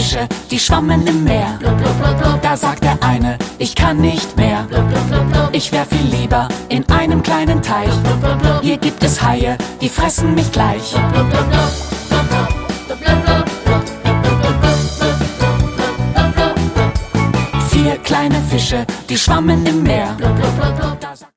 Fische, die schwammen im Meer. Da sagt der eine, ich kann nicht mehr. Ich wär viel lieber in einem kleinen Teich. Hier gibt es Haie, die fressen mich gleich. Vier kleine Fische, die schwammen im Meer.